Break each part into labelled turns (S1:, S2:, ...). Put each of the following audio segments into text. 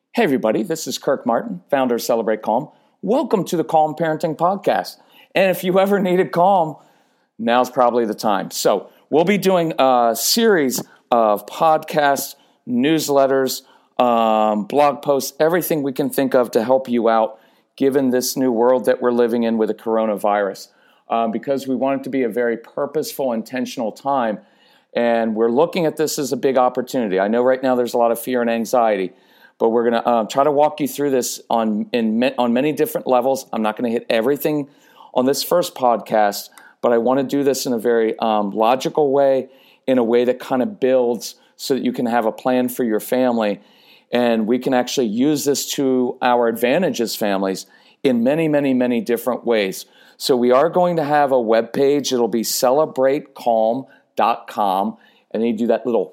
S1: Hey everybody, this is Kirk Martin, founder of Celebrate Calm. Welcome to the Calm Parenting Podcast. And if you ever needed calm, now's probably the time. So we'll be doing a series of podcasts, newsletters, blog posts, everything we can think of to help you out given this new world that we're living in with the coronavirus. Because we want it to be a very purposeful, intentional time. And we're looking at this as a big opportunity. I know right now there's a lot of fear and anxiety, but we're going to try to walk you through this on many different levels. I'm not going to hit everything on this first podcast, but I want to do this in a very logical way, in a way that kind of builds so that you can have a plan for your family. And we can actually use this to our advantage as families in many, many, many different ways. So we are going to have a webpage. It'll be celebratecalm.com. And then you do that little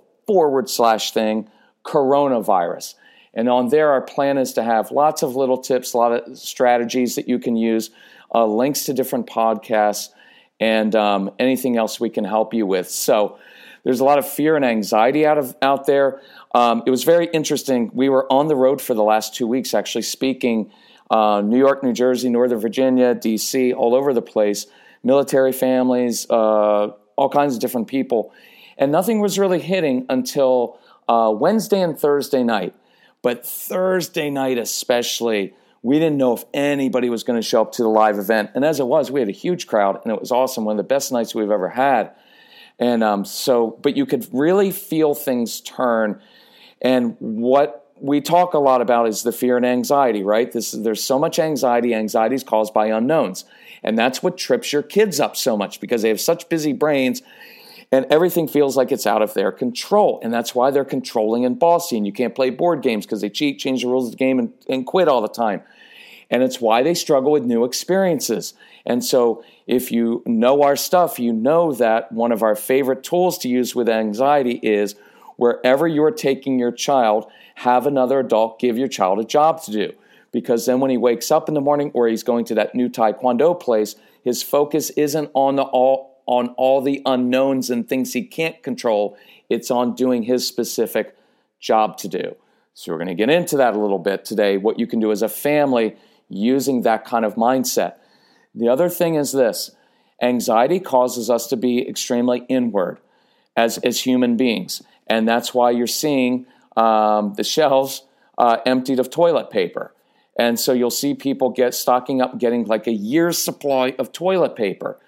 S1: / thing, coronavirus. And on there, our plan is to have lots of little tips, a lot of strategies that you can use, links to different podcasts, and anything else we can help you with. So there's a lot of fear and anxiety out there. It was very interesting. We were on the road for the last 2 weeks, actually speaking New York, New Jersey, Northern Virginia, D.C., all over the place, military families, all kinds of different people. And nothing was really hitting until Wednesday and Thursday night. But Thursday night especially, we didn't know if anybody was going to show up to the live event. And as it was, we had a huge crowd, and it was awesome, one of the best nights we've ever had. And but you could really feel things turn. And what we talk a lot about is the fear and anxiety, right? There's so much anxiety. Anxiety is caused by unknowns. And that's what trips your kids up so much, because they have such busy brains. And everything feels like it's out of their control. And that's why they're controlling and bossy. And you can't play board games because they cheat, change the rules of the game, and quit all the time. And it's why they struggle with new experiences. And so if you know our stuff, you know that one of our favorite tools to use with anxiety is wherever you're taking your child, have another adult give your child a job to do. Because then when he wakes up in the morning or he's going to that new Taekwondo place, his focus isn't on all the unknowns and things he can't control. It's on doing his specific job to do. So we're going to get into that a little bit today, what you can do as a family using that kind of mindset. The other thing is this: anxiety causes us to be extremely inward as human beings. And that's why you're seeing the shelves emptied of toilet paper. And so you'll see people stocking up, getting like a year's supply of toilet paper.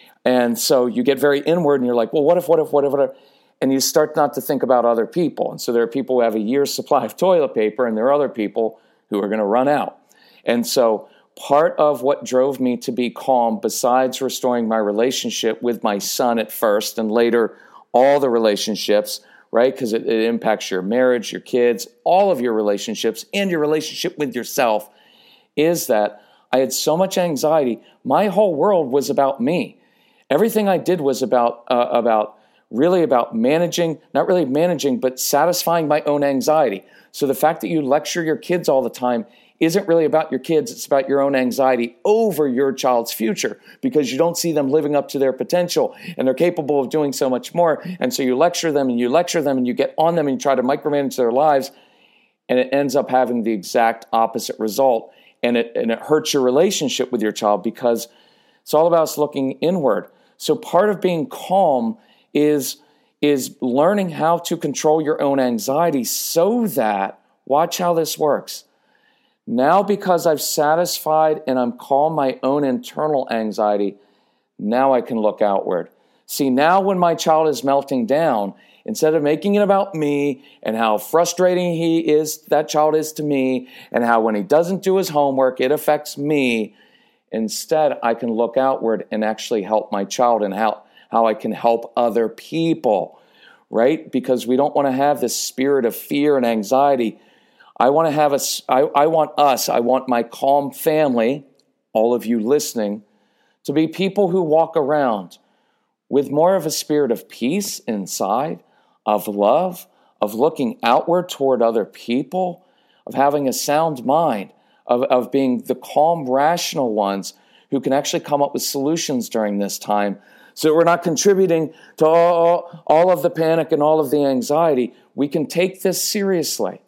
S1: And so you get very inward and you're like, well, what if, and you start not to think about other people. And so there are people who have a year's supply of toilet paper, and there are other people who are going to run out. And so part of what drove me to be calm, besides restoring my relationship with my son at first and later all the relationships, right? Because it impacts your marriage, your kids, all of your relationships, and your relationship with yourself, is that I had so much anxiety. My whole world was about me. Everything I did was about managing, not really managing, but satisfying my own anxiety. So the fact that you lecture your kids all the time isn't really about your kids. It's about your own anxiety over your child's future, because you don't see them living up to their potential, and they're capable of doing so much more. And so you lecture them and you get on them and you try to micromanage their lives, and it ends up having the exact opposite result. And it hurts your relationship with your child, because it's all about us looking inward. So part of being calm is learning how to control your own anxiety, so that, watch how this works. Now, because I've satisfied and I'm calm my own internal anxiety, now I can look outward. See, now when my child is melting down, instead of making it about me and how frustrating that child is to me, and how when he doesn't do his homework, it affects me, instead, I can look outward and actually help my child, and how I can help other people, right? Because we don't want to have this spirit of fear and anxiety. I want my calm family, all of you listening, to be people who walk around with more of a spirit of peace inside, of love, of looking outward toward other people, of having a sound mind, of being the calm, rational ones who can actually come up with solutions during this time, so we're not contributing to all of the panic and all of the anxiety. We can take this seriously.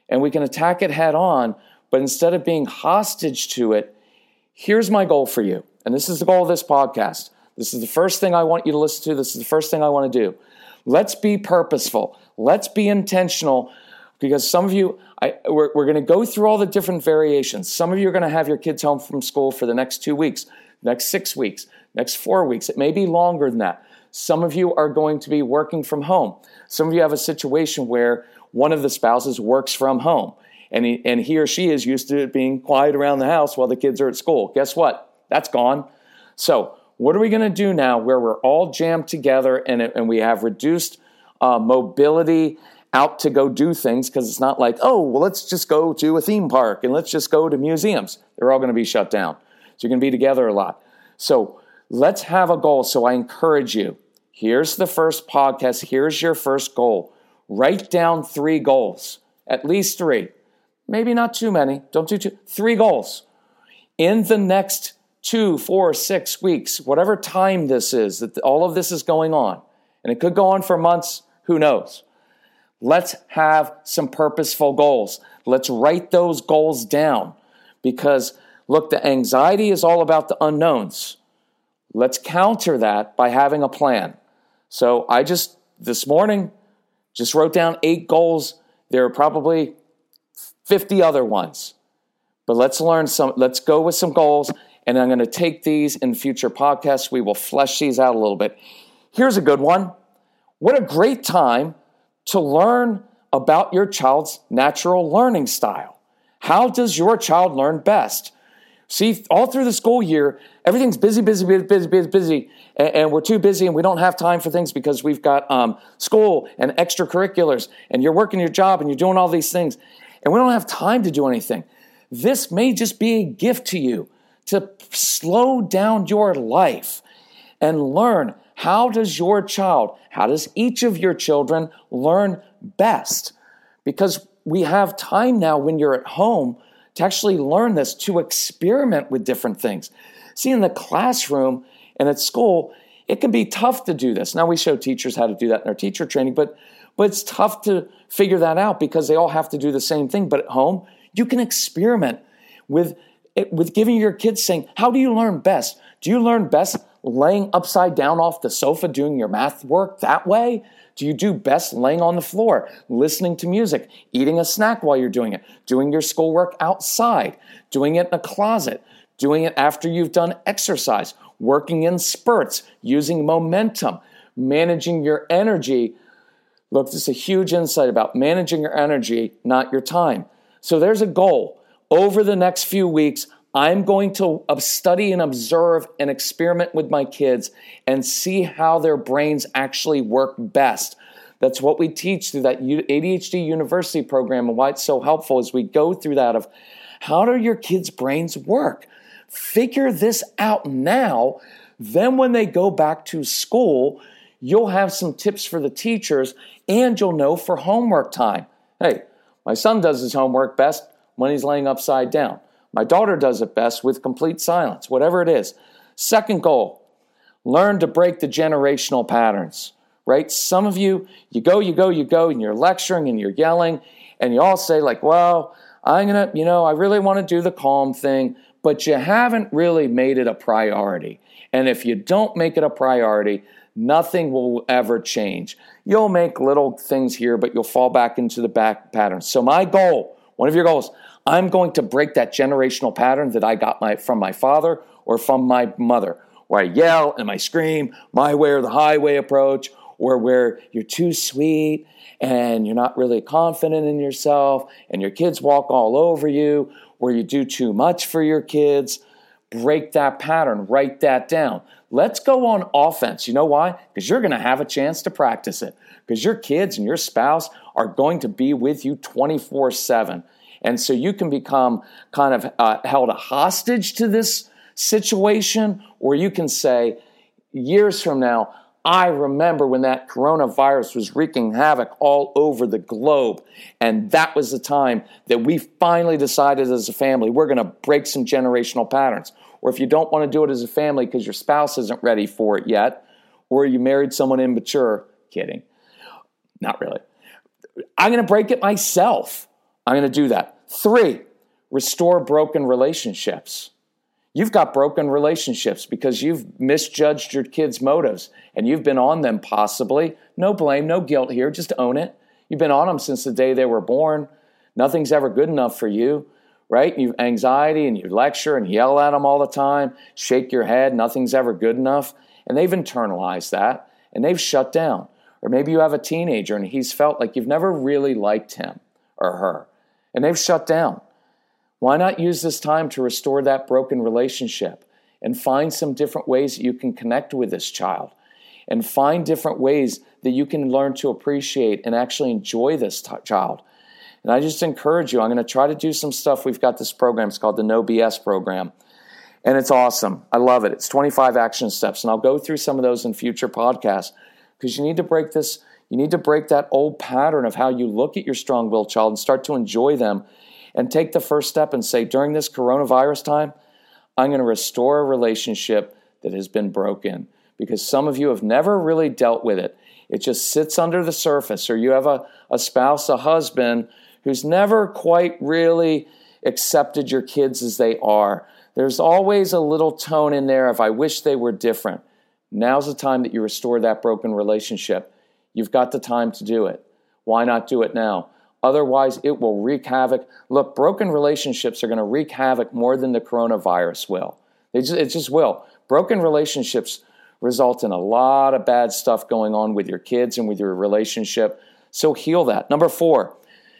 S1: and we can attack it head on. But instead of being hostage to it, here's my goal for you. And this is the goal of this podcast. This is the first thing I want you to listen to. This is the first thing I want to do. Let's be purposeful. Let's be intentional, because some of you, we're going to go through all the different variations. Some of you are going to have your kids home from school for the next 2 weeks, next 6 weeks, next 4 weeks. It may be longer than that. Some of you are going to be working from home. Some of you have a situation where one of the spouses works from home, and he or she is used to being quiet around the house while the kids are at school. Guess what? That's gone. So what are we going to do now where we're all jammed together and we have reduced mobility out to go do things? Because it's not like, oh, well, let's just go to a theme park and let's just go to museums. They're all going to be shut down. So you're going to be together a lot. So let's have a goal. So I encourage you. Here's the first podcast. Here's your first goal. Write down 3 goals, at least 3. Maybe not too many. Don't do 2. 3 goals. In the next 2, 4, 6 weeks, whatever time this is, that all of this is going on, and it could go on for months, who knows? Let's have some purposeful goals. Let's write those goals down, because look, the anxiety is all about the unknowns. Let's counter that by having a plan. So I this morning, wrote down 8 goals. There are probably 50 other ones. But let's go with some goals, and I'm going to take these in future podcasts. We will flesh these out a little bit. Here's a good one. What a great time to learn about your child's natural learning style. How does your child learn best? See, all through the school year, everything's busy, and we're too busy and we don't have time for things because we've got school and extracurriculars, and you're working your job and you're doing all these things, and we don't have time to do anything. This may just be a gift to you to slow down your life and learn, how does each of your children learn best? Because we have time now when you're at home to actually learn this, to experiment with different things. See, in the classroom and at school, it can be tough to do this. Now, we show teachers how to do that in our teacher training, but it's tough to figure that out because they all have to do the same thing. But at home, you can experiment with giving your kids, saying, how do you learn best? Do you learn best laying upside down off the sofa doing your math work that way? Do you do best laying on the floor, listening to music, eating a snack while you're doing it, doing your schoolwork outside, doing it in a closet, doing it after you've done exercise, working in spurts, using momentum, managing your energy? Look, this is a huge insight about managing your energy, not your time. So there's a goal. Over the next few weeks, I'm going to study and observe and experiment with my kids and see how their brains actually work best. That's what we teach through that ADHD University program, and why it's so helpful is we go through that of, how do your kids' brains work? Figure this out now. Then when they go back to school, you'll have some tips for the teachers, and you'll know for homework time. Hey, my son does his homework best when he's laying upside down. My daughter does it best with complete silence, whatever it is. Second goal, learn to break the generational patterns, right? Some of you go, and you're lecturing and you're yelling, and you all say like, well, I really want to do the calm thing, but you haven't really made it a priority. And if you don't make it a priority, nothing will ever change. You'll make little things here, but you'll fall back into the back pattern. So my goal, one of your goals, I'm going to break that generational pattern that I got from my father or from my mother, where I yell and I scream, my way or the highway approach, or where you're too sweet and you're not really confident in yourself and your kids walk all over you, or you do too much for your kids. Break that pattern. Write that down. Let's go on offense. You know why? Because you're going to have a chance to practice it. Because your kids and your spouse are going to be with you 24/7. And so you can become kind of held a hostage to this situation, or you can say, years from now, I remember when that coronavirus was wreaking havoc all over the globe. And that was the time that we finally decided as a family, we're going to break some generational patterns. Or if you don't want to do it as a family because your spouse isn't ready for it yet, or you married someone immature, kidding, not really. I'm going to break it myself. I'm going to do that. 3, restore broken relationships. You've got broken relationships because you've misjudged your kids' motives and you've been on them possibly. No blame, no guilt here. Just own it. You've been on them since the day they were born. Nothing's ever good enough for you, right? You have anxiety and you lecture and yell at them all the time, shake your head. Nothing's ever good enough. And they've internalized that and they've shut down. Or maybe you have a teenager and he's felt like you've never really liked him or her and they've shut down. Why not use this time to restore that broken relationship and find some different ways that you can connect with this child and find different ways that you can learn to appreciate and actually enjoy this child? And I just encourage you, I'm going to try to do some stuff. We've got this program. It's called the No BS program. And it's awesome. I love it. It's 25 action steps. And I'll go through some of those in future podcasts because you need to break this. You need to break that old pattern of how you look at your strong-willed child and start to enjoy them and take the first step and say, during this coronavirus time, I'm going to restore a relationship that has been broken because some of you have never really dealt with it. It just sits under the surface, or you have a spouse, a husband, who's never quite really accepted your kids as they are. There's always a little tone in there of, I wish they were different. Now's the time that you restore that broken relationship. You've got the time to do it. Why not do it now? Otherwise, it will wreak havoc. Look, broken relationships are going to wreak havoc more than the coronavirus will. It just will. Broken relationships result in a lot of bad stuff going on with your kids and with your relationship. So heal that. Number 4,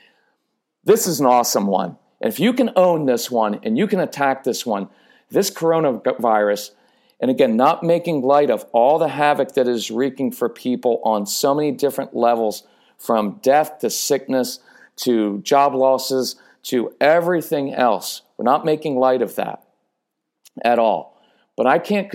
S1: this is an awesome one. And if you can own this one and you can attack this one, this coronavirus, and again, not making light of all the havoc that is wreaking for people on so many different levels, from death to sickness to job losses to everything else. We're not making light of that at all. But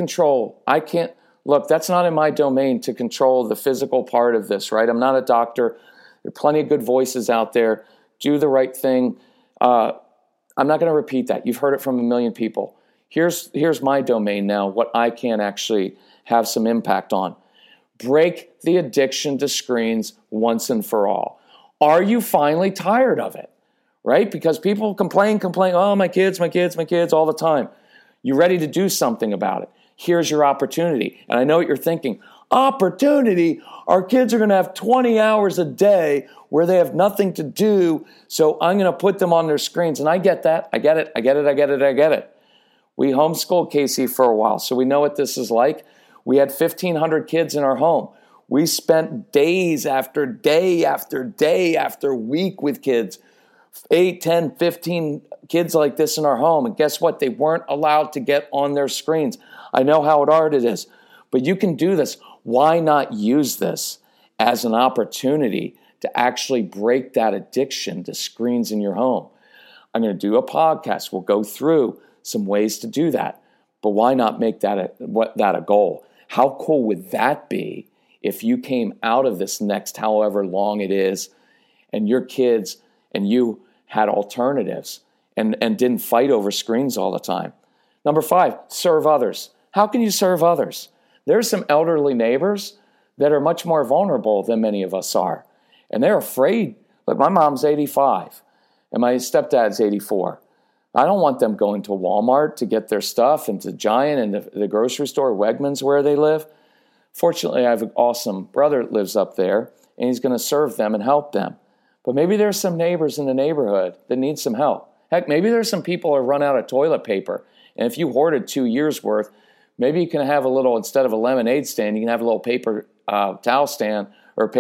S1: look, that's not in my domain to control the physical part of this, right? I'm not a doctor. There are plenty of good voices out there. Do the right thing. I'm not going to repeat that. You've heard it from a million people. Here's my domain now, what I can actually have some impact on. Break the addiction to screens once and for all. Are you finally tired of it? Right? Because people complain, oh, my kids all the time. You ready to do something about it? Here's your opportunity. And I know what you're thinking. Opportunity? Our kids are going to have 20 hours a day where they have nothing to do, so I'm going to put them on their screens. And I get that. I get it. We homeschooled Casey for a while, so we know what this is like. We had 1,500 kids in our home. We spent days after day after day after week with kids, 8, 10, 15 kids like this in our home. And guess what? They weren't allowed to get on their screens. I know how hard it is, but you can do this. Why not use this as an opportunity to actually break that addiction to screens in your home? I'm going to do a podcast. We'll go through some ways to do that. But why not make that a goal? How cool would that be if you came out of this next however long it is and your kids and you had alternatives and didn't fight over screens all the time? Number 5, serve others. How can you serve others? There's some elderly neighbors that are much more vulnerable than many of us are. And they're afraid. Like my mom's 85 and my stepdad's 84. I don't want them going to Walmart to get their stuff and to Giant and the grocery store, Wegmans, where they live. Fortunately, I have an awesome brother that lives up there, and he's going to serve them and help them. But maybe there's some neighbors in the neighborhood that need some help. Heck, maybe there's some people who run out of toilet paper. And if you hoarded 2 years' worth, maybe you can have a little, instead of a lemonade stand, you can have a little paper towel stand or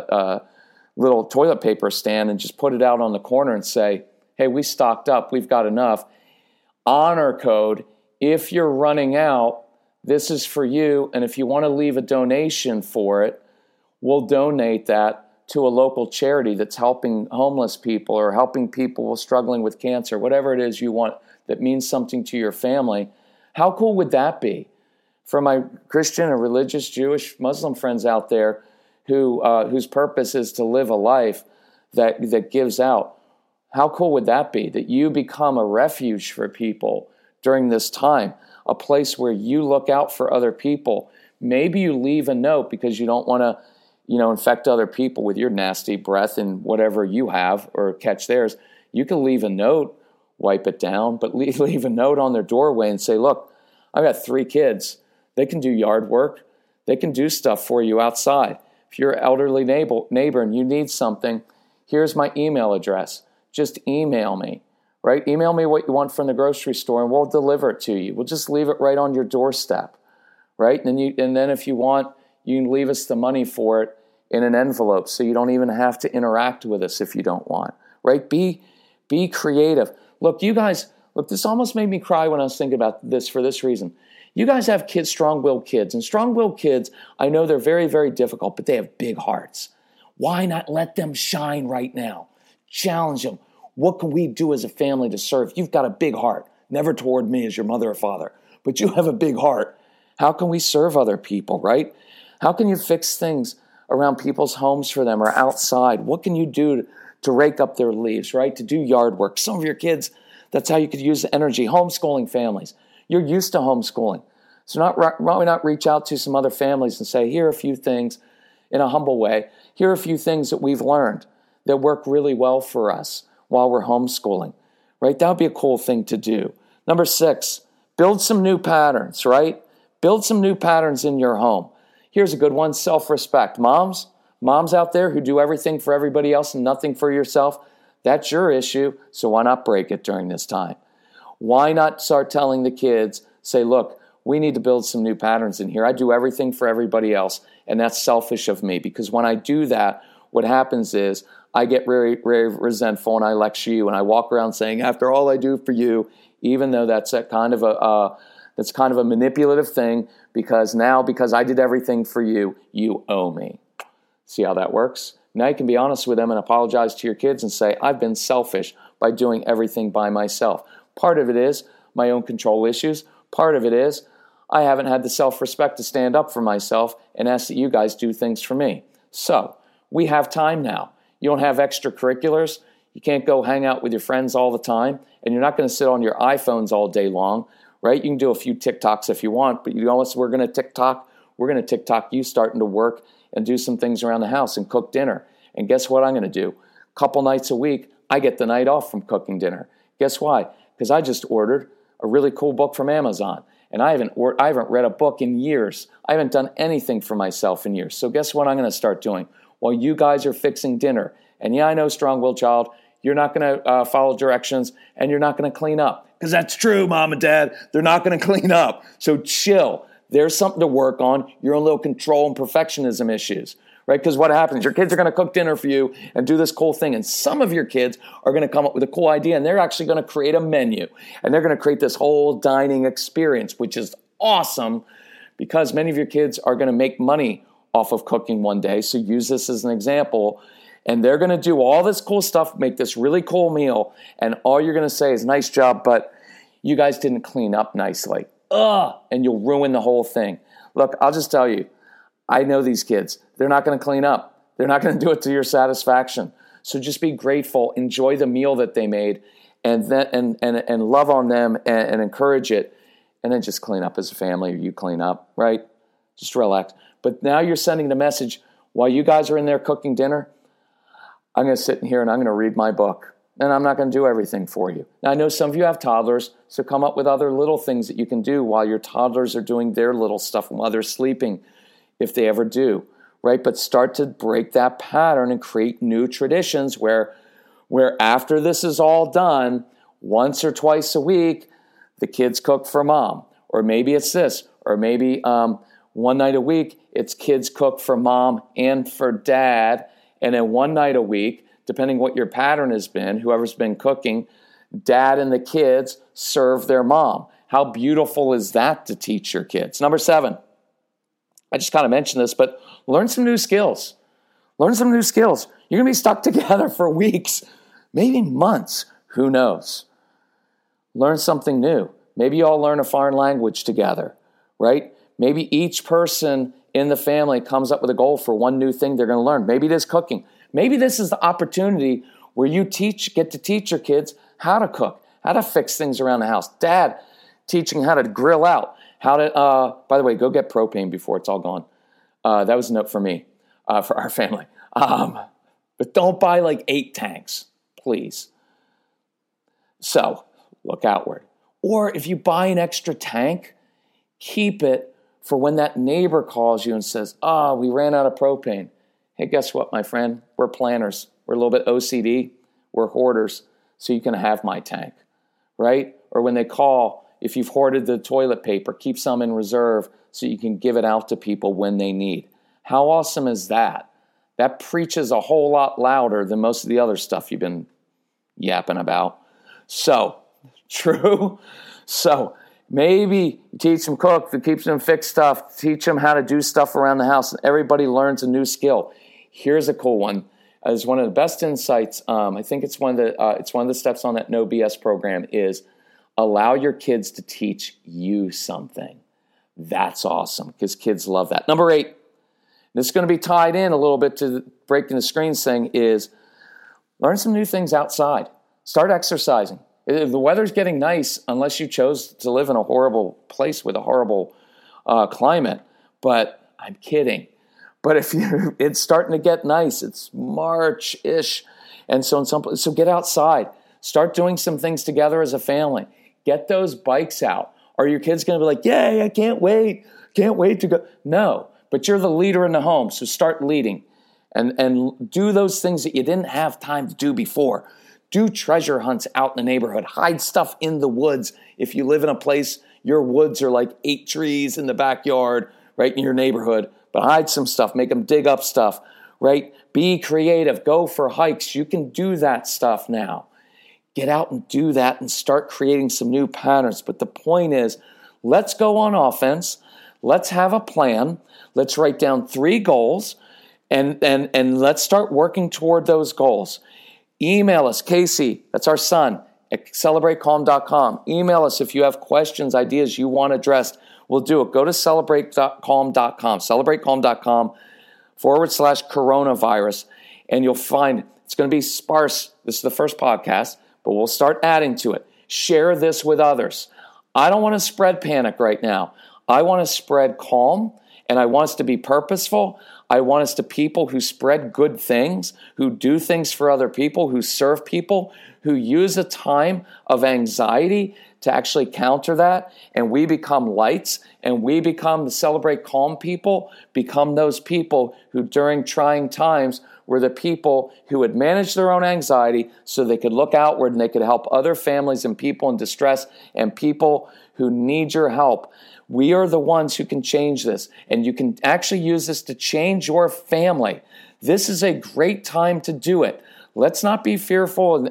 S1: little toilet paper stand and just put it out on the corner and say, hey, we stocked up, we've got enough. Honor code, if you're running out, this is for you. And if you want to leave a donation for it, we'll donate that to a local charity that's helping homeless people or helping people struggling with cancer, whatever it is you want that means something to your family. How cool would that be? For my Christian or religious, Jewish, Muslim friends out there whose purpose is to live a life that gives out. How cool would that be? That you become a refuge for people during this time, a place where you look out for other people. Maybe you leave a note because you don't want to, infect other people with your nasty breath and whatever you have or catch theirs. You can leave a note, wipe it down, but leave a note on their doorway and say, look, I've got 3 kids. They can do yard work. They can do stuff for you outside. If you're an elderly neighbor and you need something, here's my email address. Just email me, right? Email me what you want from the grocery store and we'll deliver it to you. We'll just leave it right on your doorstep, right? And then if you want, you can leave us the money for it in an envelope so you don't even have to interact with us if you don't want, right? Be creative. Look, you guys, this almost made me cry when I was thinking about this for this reason. You guys have kids, strong-willed kids, and strong-willed kids, I know they're very, very difficult, but they have big hearts. Why not let them shine right now? Challenge them. What can we do as a family to serve? You've got a big heart, never toward me as your mother or father, but you have a big heart. How can we serve other people, right? How can you fix things around people's homes for them or outside? What can you do to rake up their leaves, right? To do yard work. Some of your kids, that's how you could use the energy. Homeschooling families. You're used to homeschooling. So why not reach out to some other families and say, here are a few things in a humble way. Here are a few things that we've learned that work really well for us while we're homeschooling, right? That would be a cool thing to do. Number 6, build some new patterns, right? Build some new patterns in your home. Here's a good one, self-respect. Moms out there who do everything for everybody else and nothing for yourself, that's your issue, so why not break it during this time? Why not start telling the kids, say, look, we need to build some new patterns in here. I do everything for everybody else, and that's selfish of me because when I do that, what happens is I get very, very resentful and I lecture you and I walk around saying, after all I do for you, even though that's kind of a manipulative thing because I did everything for you, you owe me. See how that works? Now you can be honest with them and apologize to your kids and say, I've been selfish by doing everything by myself. Part of it is my own control issues. Part of it is I haven't had the self-respect to stand up for myself and ask that you guys do things for me. So we have time now. You don't have extracurriculars. You can't go hang out with your friends all the time, and you're not going to sit on your iPhones all day long, right? You can do a few TikToks if you want, but we're going to TikTok you starting to work and do some things around the house and cook dinner. And guess what I'm going to do? A couple nights a week, I get the night off from cooking dinner. Guess why? Because I just ordered a really cool book from Amazon. And I haven't read a book in years. I haven't done anything for myself in years. So guess what I'm going to start doing? While you guys are fixing dinner, and yeah, I know, strong-willed child, you're not going to follow directions, and you're not going to clean up. Because that's true, Mom and Dad. They're not going to clean up. So chill. There's something to work on, your own little control and perfectionism issues, right? Because what happens, your kids are going to cook dinner for you and do this cool thing, and some of your kids are going to come up with a cool idea, and they're actually going to create a menu, and they're going to create this whole dining experience, which is awesome because many of your kids are going to make money off of cooking one day, so use this as an example, and they're going to do all this cool stuff, make this really cool meal, and all you're going to say is, nice job, but you guys didn't clean up nicely. And you'll ruin the whole thing. Look, I'll just tell you, I know these kids. They're not going to clean up. They're not going to do it to your satisfaction. So just be grateful, enjoy the meal that they made, and love on them and encourage it, and then just clean up as a family, or you clean up, right? Just relax. But now you're sending the message, while you guys are in there cooking dinner, I'm going to sit in here and I'm going to read my book. And I'm not going to do everything for you. Now, I know some of you have toddlers, so come up with other little things that you can do while your toddlers are doing their little stuff and while they're sleeping, if they ever do, right? But start to break that pattern and create new traditions where after this is all done, once or twice a week, the kids cook for Mom. Or maybe it's this, or maybe one night a week, it's kids cook for Mom and for Dad, and then one night a week, depending what your pattern has been, whoever's been cooking, Dad and the kids serve their Mom. How beautiful is that to teach your kids? Number 7, I just kind of mentioned this, but learn some new skills. Learn some new skills. You're going to be stuck together for weeks, maybe months. Who knows? Learn something new. Maybe you all learn a foreign language together, right? Maybe each person in the family comes up with a goal for one new thing they're going to learn. Maybe it is cooking. Maybe this is the opportunity where you get to teach your kids how to cook, how to fix things around the house. Dad teaching how to grill out, how to, by the way, go get propane before it's all gone. That was a note for me, for our family. But don't buy like 8 tanks, please. So look outward. Or if you buy an extra tank, keep it for when that neighbor calls you and says, we ran out of propane. Hey, guess what, my friend? We're planners. We're a little bit OCD. We're hoarders. So you can have my tank, right? Or when they call, if you've hoarded the toilet paper, keep some in reserve so you can give it out to people when they need. How awesome is that? That preaches a whole lot louder than most of the other stuff you've been yapping about. So, true. So, maybe you teach them cook, teach them fix stuff, teach them how to do stuff around the house, and everybody learns a new skill. Here's a cool one. As one of the best insights, I think it's one of the steps on that No BS program is allow your kids to teach you something. That's awesome because kids love that. Number 8, this is going to be tied in a little bit to breaking the screens thing, is learn some new things outside. Start exercising. The weather's getting nice unless you chose to live in a horrible place with a horrible climate. But I'm kidding. But if it's starting to get nice, it's March-ish. And so get outside. Start doing some things together as a family. Get those bikes out. Are your kids going to be like, yay, I can't wait. Can't wait to go. No, but you're the leader in the home. So start leading and do those things that you didn't have time to do before. Do treasure hunts out in the neighborhood. Hide stuff in the woods. If you live in a place, your woods are like 8 trees in the backyard, right in your neighborhood. But hide some stuff. Make them dig up stuff, right? Be creative. Go for hikes. You can do that stuff now. Get out and do that and start creating some new patterns. But the point is, let's go on offense. Let's have a plan. Let's write down 3 goals and let's start working toward those goals. Email us, Casey, that's our son, at celebratecalm.com. Email us if you have questions, ideas you want addressed. We'll do it. Go to celebratecalm.com, celebratecalm.com/coronavirus, and you'll find it's going to be sparse. This is the first podcast, but we'll start adding to it. Share this with others. I don't want to spread panic right now. I want to spread calm, and I want us to be purposeful. I want us to people who spread good things, who do things for other people, who serve people, who use a time of anxiety to actually counter that, and we become lights, and we become the Celebrate Calm people, become those people who during trying times were the people who would manage their own anxiety so they could look outward and they could help other families and people in distress and people who need your help. We are the ones who can change this, and you can actually use this to change your family. This is a great time to do it. Let's not be fearful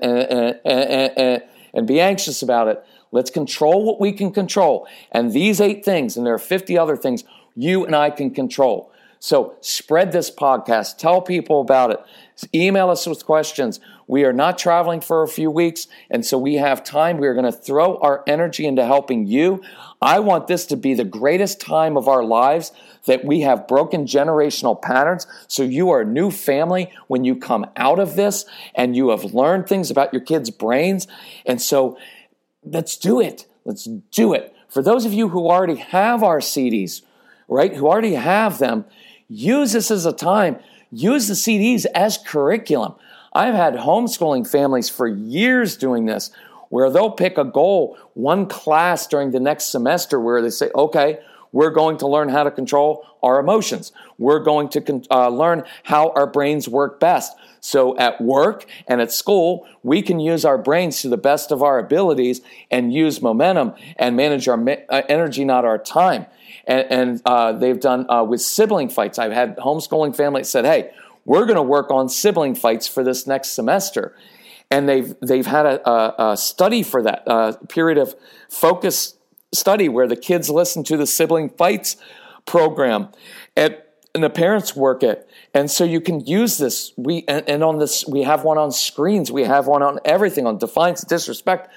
S1: and be anxious about it. Let's control what we can control. And these 8 things, and there are 50 other things, you and I can control. So spread this podcast. Tell people about it. Email us with questions. We are not traveling for a few weeks, and so we have time. We are going to throw our energy into helping you. I want this to be the greatest time of our lives, that we have broken generational patterns, so you are a new family when you come out of this, and you have learned things about your kids' brains. And so let's do it. Let's do it. For those of you who already have our CDs, right, who already have them, use this as a time. Use the CDs as curriculum. I've had homeschooling families for years doing this, where they'll pick a goal, one class during the next semester where they say, okay, we're going to learn how to control our emotions. We're going to learn how our brains work best. So at work and at school, we can use our brains to the best of our abilities and use momentum and manage our energy, not our time. And they've done with sibling fights. I've had homeschooling families said, hey, we're going to work on sibling fights for this next semester. And they've had a study for that, a period of focus study where the kids listen to the sibling fights program and the parents work it. And so you can use this. And on this, we have one on screens. We have one on everything, on defiance, disrespect,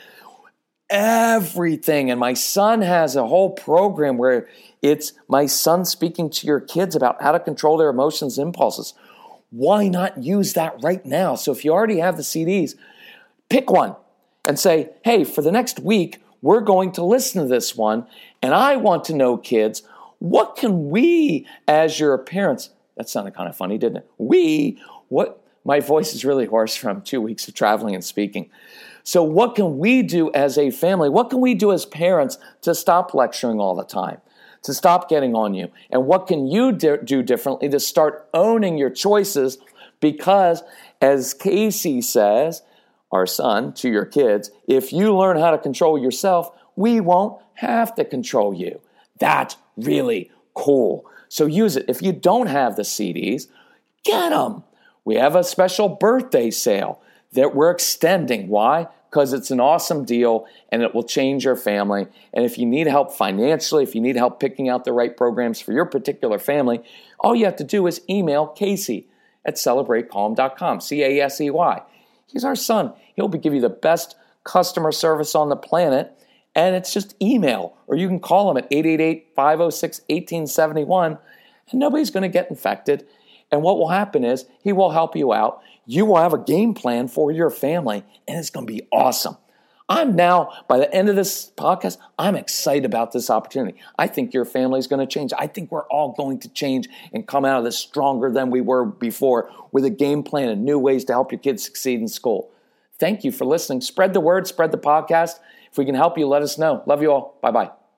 S1: everything. And my son has a whole program where it's my son speaking to your kids about how to control their emotions and impulses. Why not use that right now? So if you already have the CDs, pick one and say, hey, for the next week, we're going to listen to this one. And I want to know, kids, what can we, as your parents, that sounded kind of funny, didn't it? My voice is really hoarse from 2 weeks of traveling and speaking. So what can we do as a family? What can we do as parents to stop lecturing all the time, to stop getting on you? And what can you do differently to start owning your choices? Because as Casey says, our son, to your kids, if you learn how to control yourself, we won't have to control you. That's really cool. So use it. If you don't have the CDs, get them. We have a special birthday sale that we're extending. Why? Because it's an awesome deal and it will change your family. And if you need help financially, if you need help picking out the right programs for your particular family, all you have to do is email Casey at celebratecalm.com, CASEY. He's our son. He'll give you the best customer service on the planet, and it's just email. Or you can call him at 888-506-1871, and nobody's going to get infected. And what will happen is he will help you out. You will have a game plan for your family, and it's going to be awesome. I'm now, by the end of this podcast, I'm excited about this opportunity. I think your family is going to change. I think we're all going to change and come out of this stronger than we were before with a game plan and new ways to help your kids succeed in school. Thank you for listening. Spread the word, spread the podcast. If we can help you, let us know. Love you all. Bye-bye.